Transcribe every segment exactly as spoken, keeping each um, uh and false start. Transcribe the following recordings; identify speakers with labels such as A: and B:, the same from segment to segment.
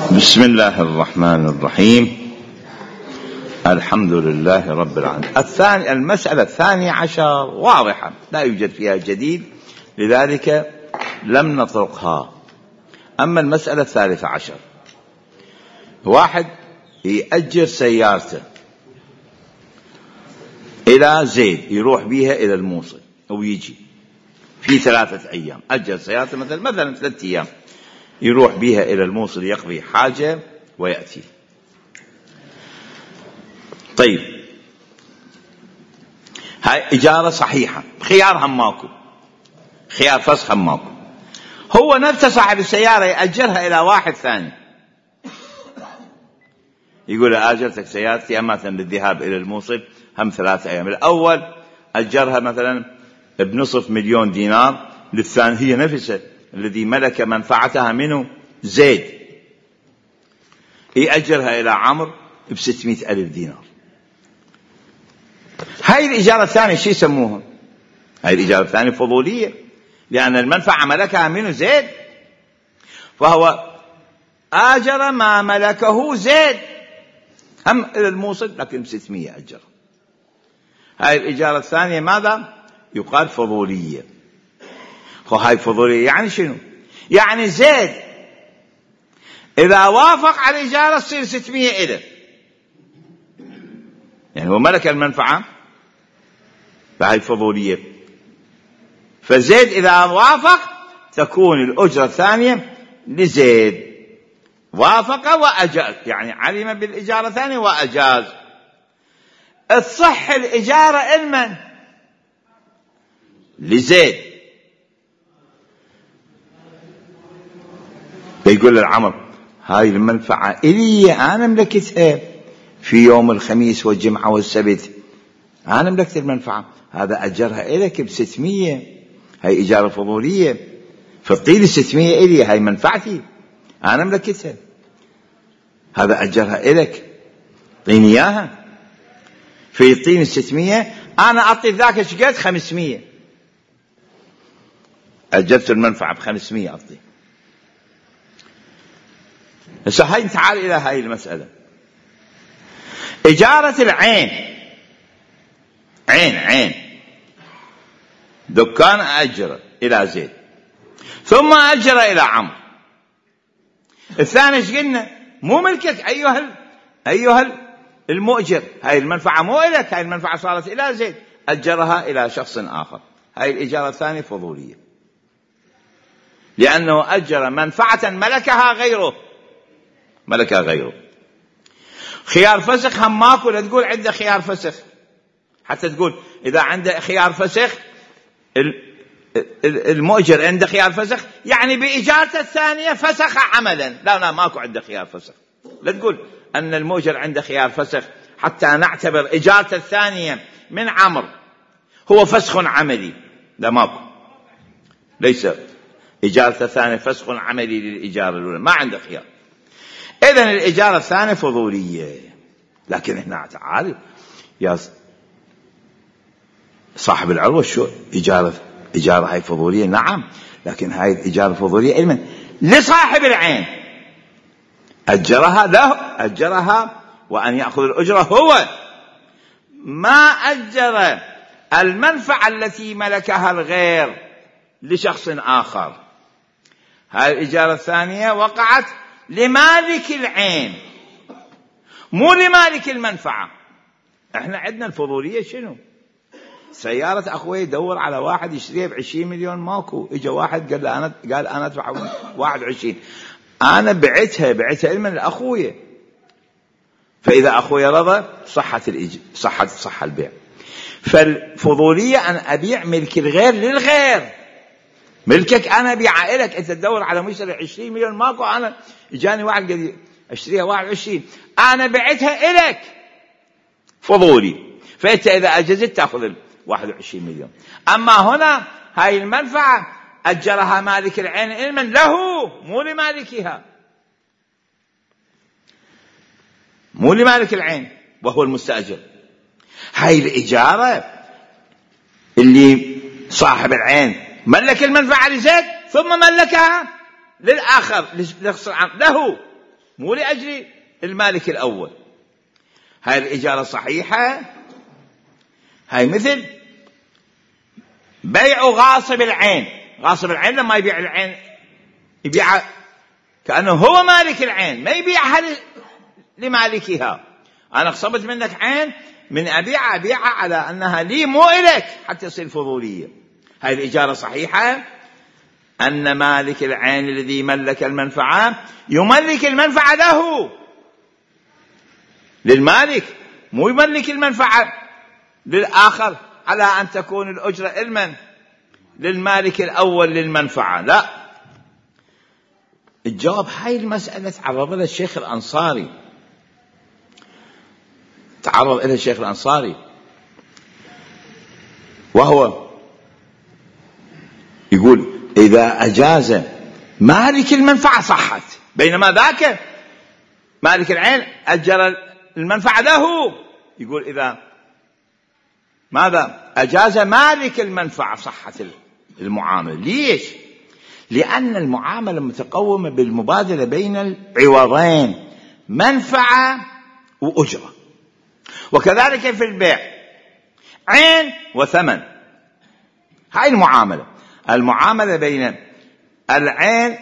A: بسم الله الرحمن الرحيم. الحمد لله رب العالمين. الثاني المسألة الثانية عشر واضحة لا يوجد فيها جديد، لذلك لم نطرقها. أما المسألة الثالثة عشر، واحد يأجر سيارته إلى زيد يروح بها إلى الموصل ويجي في ثلاثة أيام. أجر سيارته مثلا مثلا ثلاثة أيام يروح بها إلى الموصل يقضي حاجة ويأتي. طيب هاي إجارة صحيحة، خيار هم ماكو، خيار فسخ هم ماكو. هو نفسه صاحب السيارة يأجرها إلى واحد ثاني، يقول أجرتك سيارتي مثلا للذهاب إلى الموصل هم ثلاثة أيام. الأول أجرها مثلا بنصف مليون دينار، للثاني هي نفسه الذي ملك منفعتها منه زيد يأجرها إلى عمرو بستمائة ألف دينار. هاي الإجارة الثانية شو يسموها؟ هاي الإجارة الثانية فضولية، لأن المنفعة ملكها منه زيد، فهو آجر ما ملكه زيد هم إلى الموصل لكن بستمائة أجر. هاي الإجارة الثانية ماذا؟ يقال فضولية. وهاي فضولية يعني شنو؟ يعني زيد إذا وافق على الإجارة تصير ستمائة إله، يعني هو ملك المنفعة فهاي فضولية. فزيد إذا وافق تكون الأجرة الثانية لزيد، وافق وأجاز، يعني علم بالإجارة الثانية وأجاز. تصح الإجارة إلمن؟ لزيد. يقول للعمر هاي المنفعة إلي أنا ملكتها في يوم الخميس والجمعة والسبت، أنا ملكت المنفعة، هذا أجرها إليك بستمية، هاي إجارة فضولية، فالطيل ستمية إلي، هاي منفعتي أنا ملكتها، هذا أجرها إليك طيني إياها. فيعطيني ستمية، أنا أعطي ذاك شقد خمسمية، أجرت المنفعة بخمسمية أعطي. هسه هاي تعال إلى هاي المسألة، إجارة العين، عين عين دكان أجر إلى زيد ثم أجر إلى عمرو. الثاني ايش قلنا؟ مو ملكك أيها أيها المؤجر، هاي المنفعة مو إليك، هاي المنفعة صارت إلى زيد، أجرها إلى شخص آخر. هاي الإجارة الثانية فضولية، لأنه أجر منفعة ملكها غيره، ملكها غيره. خيار فسخ هم ماكو، لا تقول عنده خيار فسخ، حتى تقول إذا عنده خيار فسخ المؤجر عنده خيار فسخ يعني بإجارته الثانية فسخ عملا، لا لا ماكو عنده خيار فسخ. لا تقول أن المؤجر عنده خيار فسخ حتى نعتبر إجارته الثانية من عمرو هو فسخ عملي، لا ماكو، ليس إجارته الثانية فسخ عملي للإجارة الأولى، ما عنده خيار. إذن الإجارة الثانية فضولية. لكن هنا تعال يا صاحب العروة، شو إجارة إجارة هاي فضولية؟ نعم، لكن هاي الإجارة فضولية علما لصاحب العين، أجرها له، أجرها وأن يأخذ الأجرة هو، ما أجر المنفعة التي ملكها الغير لشخص آخر. هاي الإجارة الثانية وقعت لمالك العين مو لمالك المنفعة. احنا عندنا الفضولية شنو؟ سيارة أخوي يدور على واحد يشتريها بعشرين مليون، ماكو، إجا واحد قال أنا قال أنا أدفع واحد وعشرين، أنا بعتها بعتها من أخوي، فإذا أخوي رضى صحت الإج... صحت صح البيع. فالفضولية أن أبيع ملك الغير للغير، ملكك أنا أبيع لك، أنت تدور على مشتري عشرين مليون، ماكو، أنا إجاني واحد قال أشتريها واحد وعشرين، أنا بعتها إلك فضولي، فأنت إذا أجزت تأخذ واحد وعشرين مليون. أما هنا هاي المنفعة أجرها مالك العين علما له مو لمالكها، مو لمالك العين وهو المستأجر. هاي الإجارة اللي صاحب العين ملك المنفعة لزيد ثم ملكها للآخر له مو لأجل المالك الأول. هاي الإجارة صحيحة. هاي مثل بيع غاصب العين. غاصب العين لما يبيع العين يبيع كأنه هو مالك العين، ما يبيعها لمالكها. أنا اغصبت منك عين، من أبيع أبيعها على أنها لي مو إليك حتى يصير فضولية. هاي الإجارة صحيحة. أن مالك العين الذي ملك المنفعة يملك المنفعة له، للمالك، مو يملك المنفعة للآخر على أن تكون الأجرة إلمن للمالك الأول للمنفعة. لا. الجواب هاي المسألة تعرض لها الشيخ الأنصاري، تعرض إلى الشيخ الأنصاري وهو يقول إذا أجاز مالك المنفعة صحت، بينما ذاك مالك العين أجر المنفعة له. يقول إذا ماذا أجاز مالك المنفعة صحت المعاملة. ليش؟ لأن المعاملة متقومة بالمبادلة بين العوضين، منفعة وأجرة. وكذلك في البيع عين وثمن. هاي المعاملة، المعاملة بين العين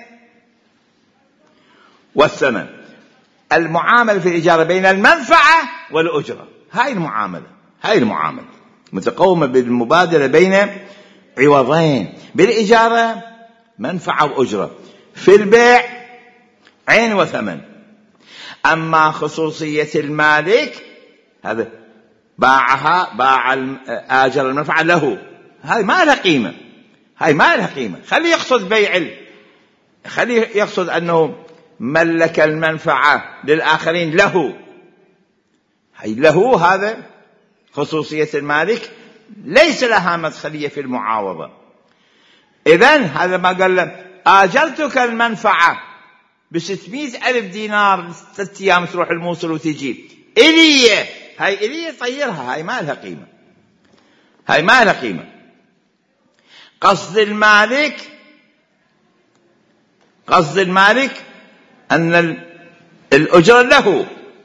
A: والثمن. المعاملة في الإجارة بين المنفعة والأجرة. هاي المعاملة، هاي المعاملة متقومة بالمبادلة بين عوضين. بالإجارة منفعة وأجرة، في البيع عين وثمن. أما خصوصية المالك هذا باعها، باع آجر المنفعة له، هاي ما لها قيمة، هاي ما لها قيمة. خلي يقصد بيع، خلي يقصد أنه ملك المنفعة للآخرين له، هاي له، هذا خصوصية المالك ليس لها مدخلية في المعاوضة. إذن هذا ما قال له آجرتك المنفعة بستمائة ألف دينار ثلاثة أيام تروح الموصل وتجي إليه، هاي إليه طيرها، هاي ما لها قيمة، هاي ما لها قيمة. قصد المالك، قصد المالك أن الأجرة له،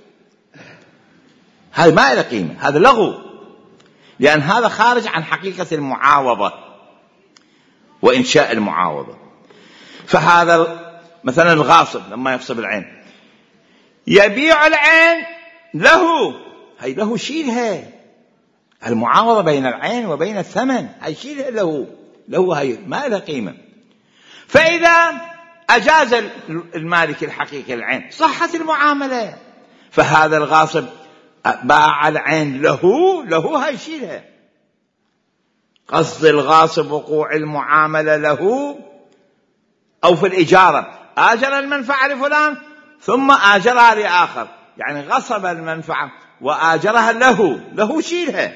A: هاي ما لها قيمة، هذا لغو، لأن هذا خارج عن حقيقة المعاوضة وإنشاء المعاوضة. فهذا مثلا الغاصب لما يغصب العين يبيع العين له، هاي له شيلها، المعاوضة بين العين وبين الثمن، هاي شيلها له، له هاي ما لها قيمة. فإذا أجاز المالك الحقيقي العين صحت المعاملة. فهذا الغاصب باع العين له، له هاي شيلها. قصد الغاصب وقوع المعاملة له، أو في الإجارة آجر المنفعة لفلان ثم آجرها لآخر، يعني غصب المنفعة وآجرها له، له شيلها.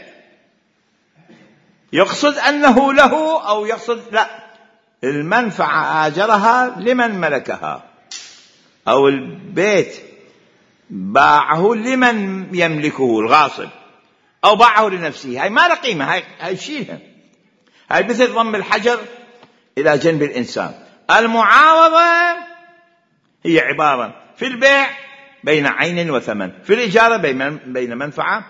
A: يقصد أنه له أو يقصد لا، المنفعة آجرها لمن ملكها، أو البيت باعه لمن يملكه الغاصب، أو باعه لنفسه، هاي ما له قيمة، هاي هاي شيلها. هاي مثل ضم الحجر إلى جنب الإنسان. المعاوضة هي عبارة في البيع بين عين وثمن، في الإجارة بين منفعة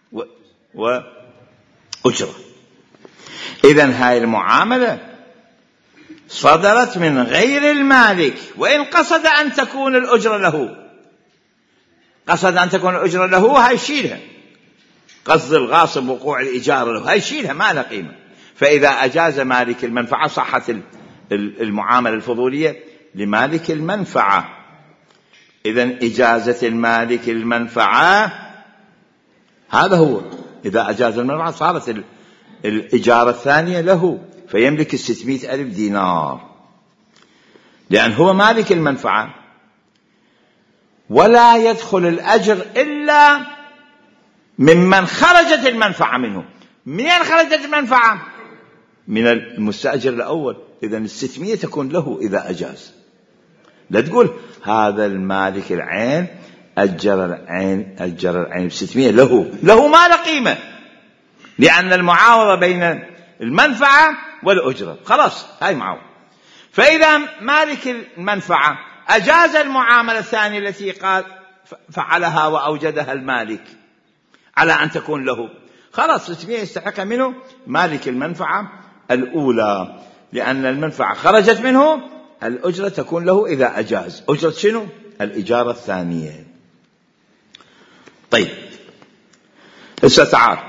A: وأجرة. إذن هاي المعاملة صدرت من غير المالك، وإن قصد أن تكون الأجرة له، قصد أن تكون الأجرة له، هاي شيلها. قصد الغاصب وقوع الإجارة له، هاي شيلها ما لها قيمة. فإذا أجاز مالك المنفعة صحت المعاملة الفضولية لمالك المنفعة. إذن إجازة المالك المنفعة هذا هو، إذا أجاز المنفعة صارت الإجارة الثانية له، فيملك الستمائة ألف دينار، لأن هو مالك المنفعة. ولا يدخل الأجر إلا ممن خرجت المنفعة منه. منين خرجت المنفعة؟ من المستأجر الأول. إذن الستمائة تكون له إذا أجاز. لا تقول هذا المالك العين أجر العين أجر العين بستمائة له، له ما له قيمة، لأن المعاوضة بين المنفعة والأجرة خلاص، هاي معاوضة. فإذا مالك المنفعة أجاز المعاملة الثانية التي قال فعلها وأوجدها المالك على أن تكون له، خلاص ستمائة يستحق منه مالك المنفعة الأولى، لأن المنفعة خرجت منه، الأجرة تكون له إذا أجاز. أجرة شنو؟ الإجارة الثانية. طيب هسه تعال،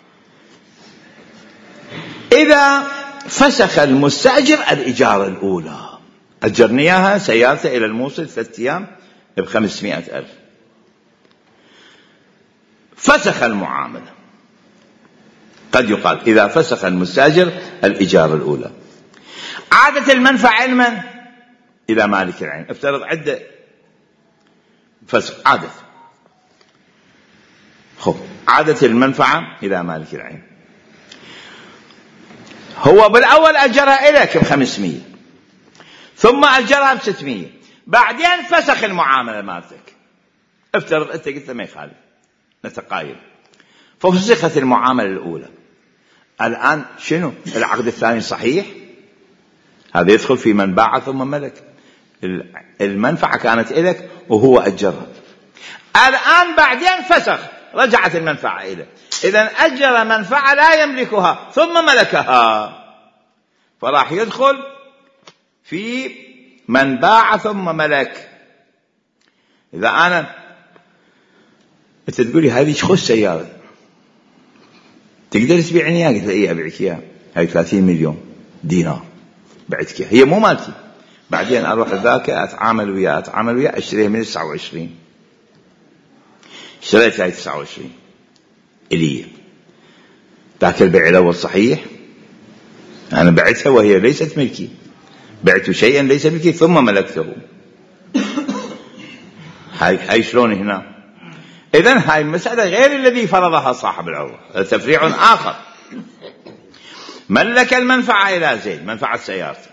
A: إذا فسخ المستأجر الإجارة الأولى، أجرني إياها سيارته إلى الموصل ثلاثة أيام بخمسمائة ألف، فسخ المعاملة. قد يقال إذا فسخ المستأجر الإجارة الأولى عادت المنفعة لمن؟ إلى مالك العين. افترض عدة فسخ عادت، خب عادت المنفعة إلى مالك العين، هو بالأول أجرها إليك بخمسمية، ثم أجرها بستمية، بعدين فسخ المعاملة مالتك. افترض أنت قلت ما يخالف، نتقايل، ففسخت المعاملة الأولى. الآن شنو؟ العقد الثاني صحيح، هذا يدخل في من باع ثم ملك. المنفعة كانت إليك وهو أجرها، الآن بعدين فسخ، رجعت المنفعة إليه. إذن أجر منفعة لا يملكها ثم ملكها، فراح يدخل في من باع ثم ملك. إذا أنا أنت تقولي هذه شخص سيارة تقدر تبيعني إياها؟ قلت له إيه أبيعك إياها، هاي ثلاثين مليون دينار بعتك إياها، هي مو مالتي. بعدين أروح ذاك أتعامل وياه أتعامل وياه أشتريها من تسعة وعشرين، اشتريت هاي تسعة وعشرين إلي، ذاك البيع الأول صحيح، أنا بعتها وهي ليست ملكي، بعت شيئا ليس ملكي ثم ملكته. هاي هاي شلون هنا؟ إذن هاي المسألة غير الذي فرضها صاحب العروة، تفريع آخر. ملك المنفعة إلى زيد، منفعة سيارته،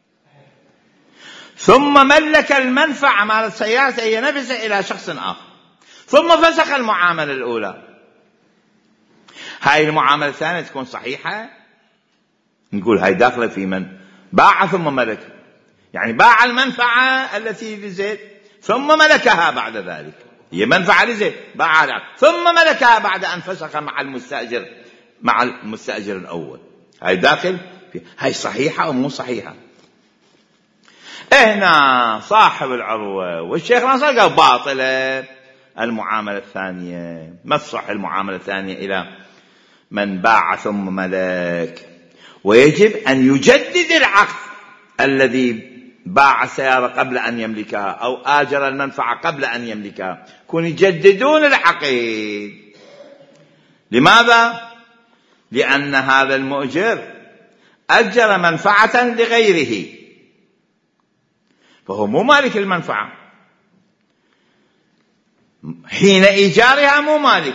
A: ثم ملك المنفعة مال سيارته هي نفسها إلى شخص آخر، ثم فسخ المعاملة الأولى. هاي المعاملة الثانية تكون صحيحة؟ نقول هاي داخلة في من باع ثم ملك، يعني باع المنفعة التي لزيد ثم ملكها بعد ذلك، هي منفعة لزيد باعها ثم ملكها بعد أن فسخ مع المستأجر مع المستأجر الأول. هاي داخل في هاي صحيحة أو مو صحيحة؟ هنا صاحب العروة والشيخ الأنصاري قال باطلة المعاملة الثانية، ما تصح المعاملة الثانية إلى من باع ثم ملك، ويجب أن يجدد العقد الذي باع السيارة قبل أن يملكها أو آجر المنفعة قبل أن يملكها، كون يجددون العقد. لماذا؟ لأن هذا المؤجر أجر منفعة لغيره، فهو مو مالك المنفعة حين إيجارها، مو مالك،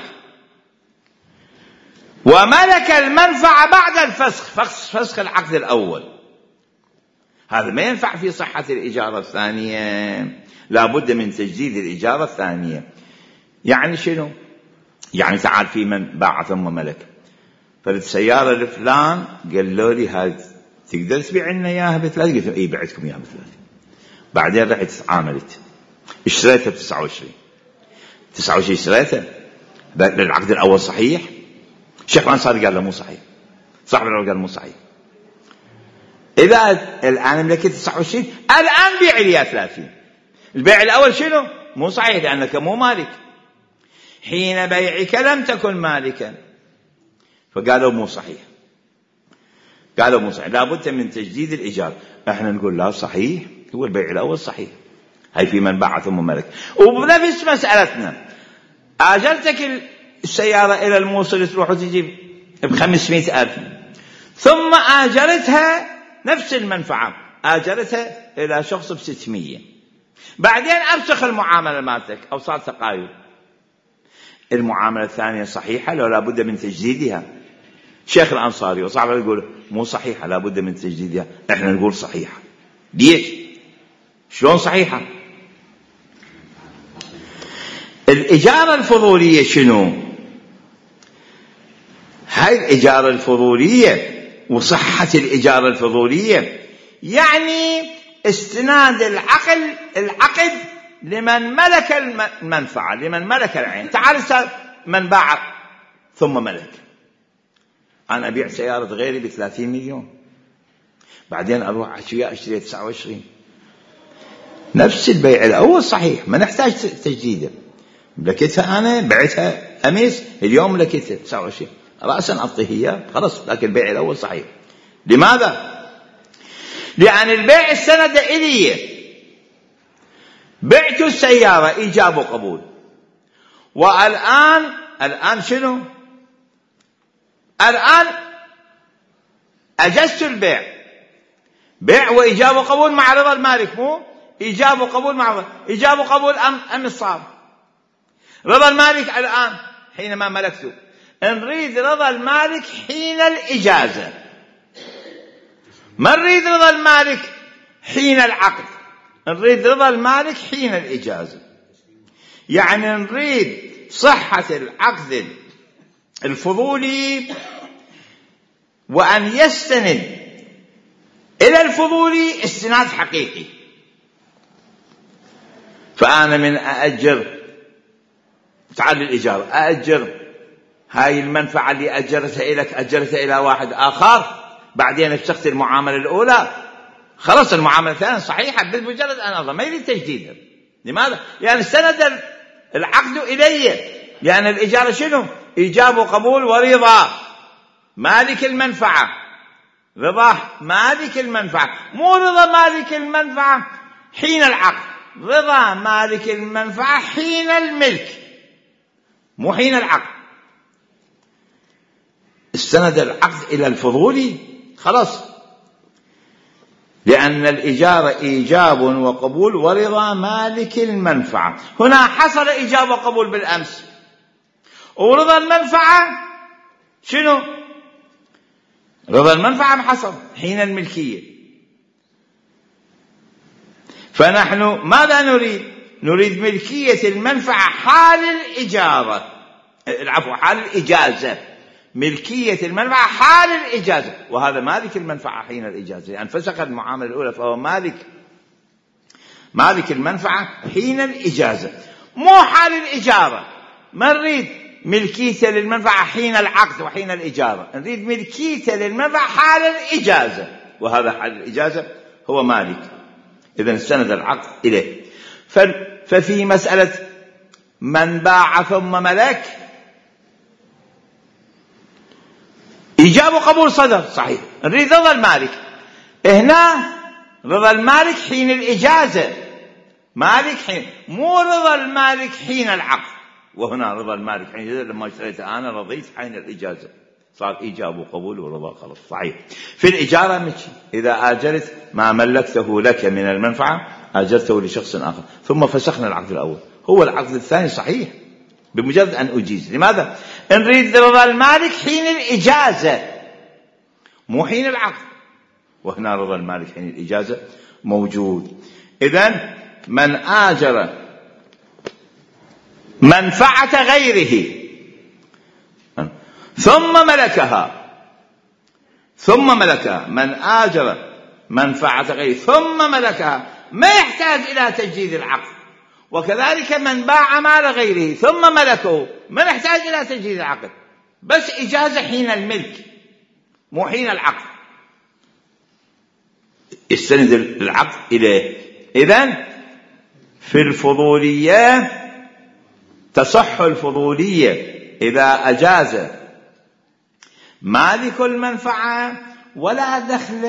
A: وملك المنفعة بعد الفسخ، فسخ العقد الأول. هذا ما ينفع في صحة الإجارة الثانية، لا بد من تجديد الإجارة الثانية. يعني شنو؟ يعني تعال في من باع ثم ملك، فالسيارة لفلان قال له لي هاي تقدر تبيع لنا إياها بثلاثة؟ قلت له إيه بعتكم إياها بثلاثة. بعدين رحت عاملت اشتريتها بتسعة وعشرين، تسعة وعشرين اشتريتها، العقد الأول صحيح؟ الشيخ الأنصاري قال له مو صحيح، صاحب العروة قال مو صحيح. إذا الآن ملكت تسعة وعشرين، الآن بيع لي ثلاثين. البيع الأول شنو؟ مو صحيح لأنك مو مالك، حين بيعك لم تكن مالكا، فقالوا مو صحيح، قالوا مو صحيح، لابد من تجديد الإيجار. احنا نقول لا صحيح، هو البيع الأول صحيح، هاي في من باع ثم ملك. وبنفس مسألتنا، آجرتك السيارة إلى الموصل تروح وتجيب بخمسمائة ألف، ثم آجرتها نفس المنفعة آجرتها إلى شخص بستمية، بعدين أفسخ المعاملة مالتك أو صار تقايل، المعاملة الثانية صحيحة لو لابد من تجديدها؟ شيخ الأنصاري وصعب يقول مو صحيحة لابد من تجديدها، احنا نقول صحيحة. ليش؟ شلون صحيحة؟ الإجارة الفضولية شنو؟ هاي الإجارة الفضولية وصحة الإجارة الفضولية يعني استناد العقل العقد لمن ملك المنفعة، لمن ملك العين. تعال من باع ثم ملك. أنا أبيع سيارة غيري بثلاثين مليون، بعدين أروح عشية أشتري تسعة وعشرين، نفس البيع الأول صحيح، ما نحتاج تجديده. ملكتها أنا بعتها أمس، اليوم ملكتها تسعة وعشرين، رأسا أعطيه إياه خلاص، لكن البيع الأول صحيح. لماذا؟ لأن البيع السند إلي، بعت السيارة إيجاب وقبول، والآن الآن شنو؟ الآن أجزت البيع، بيع وإيجاب وقبول مع رضا المالك، مو إيجاب وقبول مع رضا. إيجاب وقبول أم أم الصار رضا المالك الآن حينما ملكته. نريد رضا المالك حين الإجازة، ما نريد رضا المالك حين العقد، نريد رضا المالك حين الإجازة. يعني نريد صحة العقد الفضولي وأن يستند إلى الفضولي استناد حقيقي. فأنا من أأجر، تعال الإجارة، أأجر هاي المنفعة اللي أجرتها إليك أجرتها إلى واحد آخر، بعدين افسخت المعاملة الأولى، خلص المعاملة الثانية صحيحة بمجرد أن أرضى، ما يريد تجديدا. لماذا؟ يعني استند العقد إلي، لأن الإجارة شنو؟ إيجاب وقبول ورضا مالك المنفعة، رضا مالك المنفعة، مو رضا مالك المنفعة حين العقد، رضا مالك المنفعة حين الملك، مو حين العقد. استند العقد إلى الفضولي خلاص، لأن الإجارة إيجاب وقبول ورضا مالك المنفعة. هنا حصل إيجاب وقبول بالأمس، ورضا المنفعة شنو؟ رضا المنفعة محصل حين الملكية. فنحن ماذا نريد؟ نريد ملكية المنفعة حال الإجارة، العفو حال الإجازة، ملكية المنفعة حال الإجازة، وهذا مالك المنفعة حين الإجازة، لأن فسخ المعاملة الأولى فهو مالك مالك المنفعة حين الإجازة، مو حال الإجارة. ما نريد ملكية للمنفعة حين العقد وحين الإجارة، نريد ملكية للمنفعة حال الإجازة، وهذا حال الإجازة هو مالك. إذن استند العقد إليه. ففي مسألة من باع ثم ملك إيجاب وقبول صدر صحيح، نريد رضا المالك. هنا رضا المالك حين الإجازة، مالك حين، مو رضا المالك حين العقد. وهنا رضا المالك حين الإجازة، لما اشتريت أنا رضيت حين الإجازة، صار إيجاب وقبول ورضا خلاص صحيح. في الإجارة مشي، إذا آجرت ما ملكته لك من المنفعة آجرته لشخص آخر، ثم فسخنا العقد الأول، هو العقد الثاني صحيح بمجرد أن أجيز. لماذا؟ نريد رضا المالك حين الإجازة مو حين العقد، وهنا رضا المالك حين الإجازة موجود. إذن من آجر منفعة غيره ثم ملكها ثم ملكها من آجر منفعة غيره ثم ملكها ما يحتاج إلى تجديد العقد. وكذلك من باع مال غيره ثم ملكه ما يحتاج إلى تجديد العقد، بس إجازة حين الملك مو حين العقد، يستند العقد إليه. إذن في الفضولية تصح الفضولية إذا أجاز مالك المنفعة ولا دخل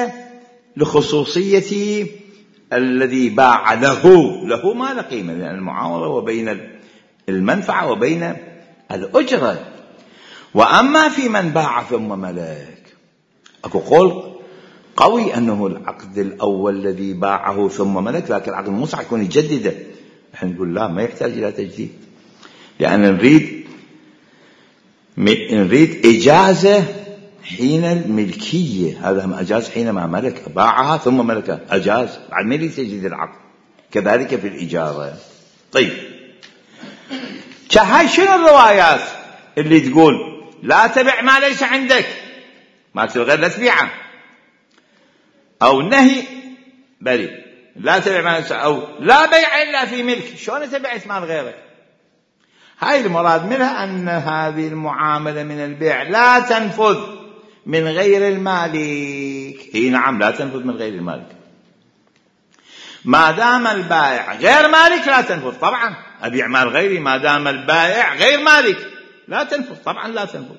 A: لخصوصية الذي باع له، له ما له قيمة، لأن المعاوضة وبين المنفعة وبين الأجرة. وأما في من باع ثم ملك أكو قول قوي أنه العقد الأول الذي باعه ثم ملك، لكن العقد مو صح يكون يجدده. نحن نقول لا، ما يحتاج إلى تجديد، لأن نريد نريد إجازة حين الملكية. هذا ما أجاز حينما ملك، باعها ثم ملكها أجاز، بعد ما يريد تجديد العقد. كذلك في الإجارة. طيب هاي شنو الروايات اللي تقول لا تبع ما ليس عندك، ما تغير لا تبيعه، أو نهي بلي لا تبع مال أو لا بيع إلا في ملك. شلون أنت بعت مال غيرك؟ هاي المراد منها أن هذه المعاملة من البيع لا تنفذ من غير المالك. هي نعم لا تنفذ من غير المالك ما دام البائع غير مالك لا تنفذ. طبعا أبيع مال غيري ما دام البائع غير مالك لا تنفذ، طبعا لا تنفذ.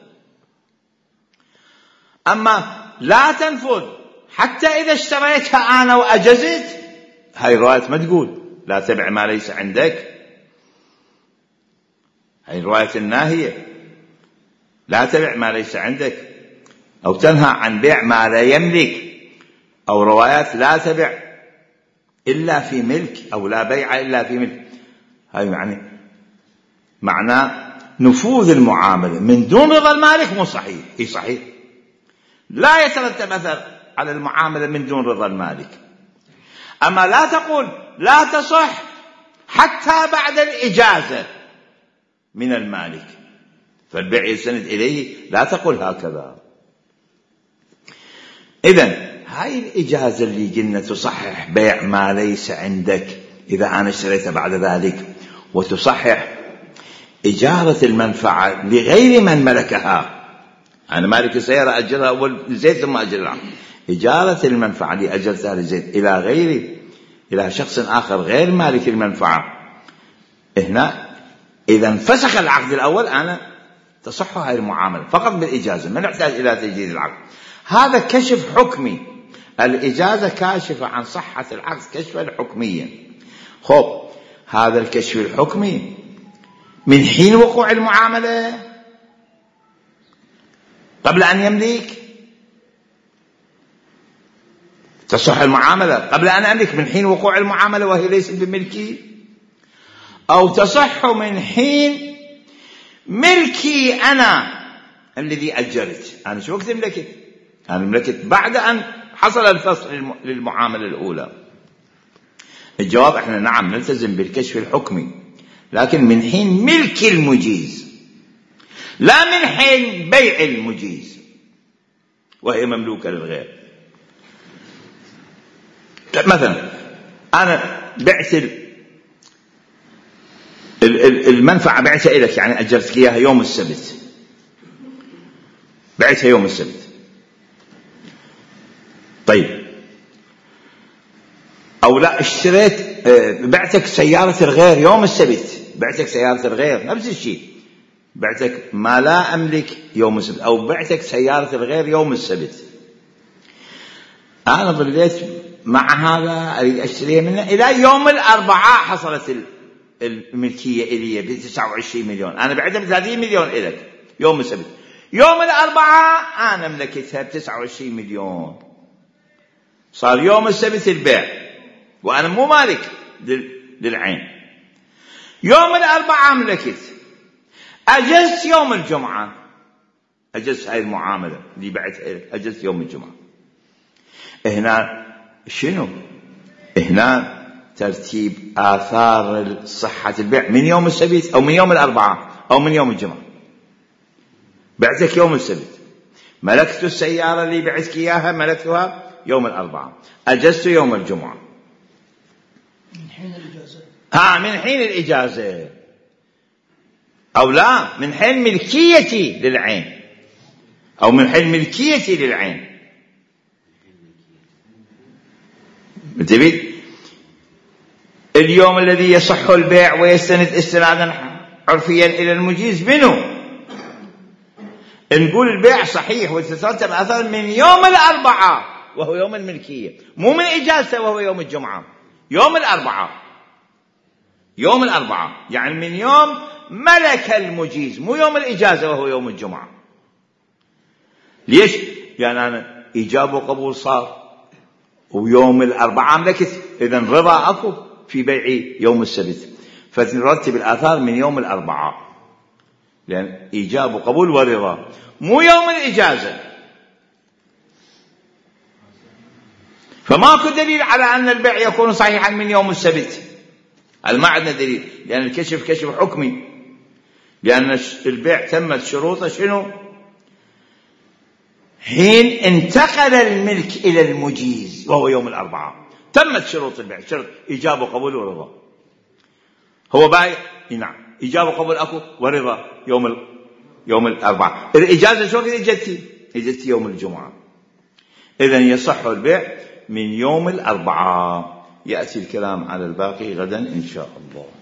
A: أما لا تنفذ حتى إذا اشتريتها أنا وأجزت، هاي رواية ما تقول لا تبع ما ليس عندك، هاي رواية الناهية لا تبع ما ليس عندك، أو تنهى عن بيع ما لا يملك، أو روايات لا تبع إلا في ملك أو لا بيع إلا في ملك. هاي يعني معناه نفوذ المعاملة من دون رضا المالك مو صحيح. هي صحيح لا يترتب أثر على المعاملة من دون رضا المالك. أما لا تقول لا تصح حتى بعد الإجازة من المالك فالبيع يستند إليه، لا تقول هكذا. إذن هاي الإجازة اللي قلنا تصحح بيع ما ليس عندك إذا أنا اشتريته بعد ذلك، وتصحح إجارة المنفعة لغير من ملكها. أنا مالك السيارة أجرها أول لزيد ثم أجرها، إجارة المنفعة اللي أجرتها لزيد إلى غير إلى شخص آخر غير مالك المنفعة، هنا إذا انفسخ العقد الأول أنا تصح هاي المعاملة فقط بالإجازة، ما نحتاج إلى تجديد العقد. هذا كشف حكمي، الإجازة كاشفة عن صحة العقد كشفا حكميا. خب هذا الكشف الحكمي من حين وقوع المعاملة قبل أن يملك، تصح المعاملة قبل أن أملك من حين وقوع المعاملة وهي ليست بملكي، أو تصح من حين ملكي أنا الذي أجرت. أنا شو وقت ملكت؟ أنا ملكت بعد أن حصل الفصل للمعاملة الأولى. الجواب إحنا نعم نلتزم بالكشف الحكمي، لكن من حين ملك المجيز لا من حين بيع المجيز وهي مملوكة للغير. مثلا أنا بعت المنفعة بعتها إليك، يعني أجرتك إياها يوم السبت، بعتها يوم السبت. طيب أو لا اشتريت بعتك سيارة الغير يوم السبت، بعتك سيارة الغير نفس الشيء، بعتك ما لا أملك يوم السبت، أو بعتك سيارة الغير يوم السبت. أنا ظليت مع هذا أريد أشتريه منه إلى يوم الأربعاء حصلت الملكية إلي ب تسعة وعشرين مليون، أنا بعتها ب ثلاثين مليون إليك يوم السبت، يوم الأربعاء أنا ملكتها ب تسعة وعشرين مليون، صار يوم السبت البيع وأنا مو مالك للعين. يوم الأربعاء ملكت، أجزت يوم الجمعة، أجزت هاي المعاملة اللي بعتها إليك أجزت يوم الجمعة. هنا شنو؟ هنا ترتيب آثار صحة البيع من يوم السبت أو من يوم الأربعاء أو من يوم الجمعة. بعتك يوم السبت، ملكت السيارة اللي بعتك إياها ملكتها يوم الأربعاء، أجزت يوم الجمعة
B: من حين الإجازة.
A: ها من حين الإجازة، أو لا من حين ملكيتي للعين، أو من حين ملكيتي للعين. انتبه، اليوم الذي يصح البيع ويستند استنادا عرفيا إلى المجيز منه، نقول البيع صحيح وتترتب أثر من يوم الأربعاء وهو يوم الملكية، مو من إجازته وهو يوم الجمعة، يوم الأربعاء، يوم الأربعاء يعني من يوم ملك المجيز، مو يوم الإجازة وهو يوم الجمعة. ليش؟ يعني أنا إجابة وقبول صار ويوم الأربعاء ملكت، إذن رضا أكو في بيعي يوم السبت، فترتب الآثار من يوم الأربعاء، لأن إيجاب وقبول ورضا، مو يوم الإجازة. فماكو دليل على أن البيع يكون صحيحا من يوم السبت، هذا ما عندنا دليل، لأن الكشف كشف حكمي، لأن البيع تمت شروطه شنو؟ حين انتقل الملك إلى المجيز وهو يوم الأربعاء، تمت شروط البيع، شرط إيجاب وقبول ورضا. هو بايع، نعم، إيجاب وقبول أكو ورضا يوم ال... يوم الأربعاء. الإجازة شو كده إجتي؟ إجتي يوم الجمعة. إذن يصح البيع من يوم الأربعاء. يأتي الكلام على الباقي غدا إن شاء الله.